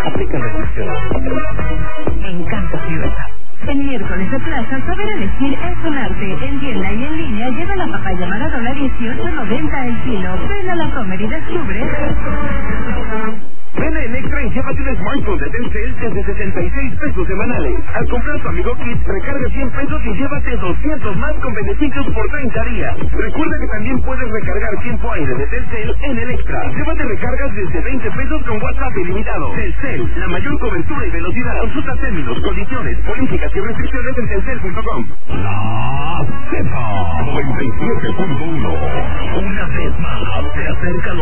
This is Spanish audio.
Aplica restricciones. Me encanta Fiesta. En miércoles de plaza, saber elegir es un arte. En tienda y en línea lleva la papaya Maradona 18.90 el kilo. Ven a la Comer y descubre. Ven en Extra y llévate un smartphone de Telcel desde 76 pesos semanales. Al comprar tu Amigo Kit, recarga 100 pesos y llévate 200 más con beneficios por 30 días. Recuerda que también puedes recargar tiempo aire de Telcel en el Extra. Llévate recargas desde 20 pesos con WhatsApp ilimitado. Telcel, la mayor cobertura y velocidad. Consulta términos, condiciones, políticas y restricciones en telcel.com. La Z 97.1. Una vez más se acerca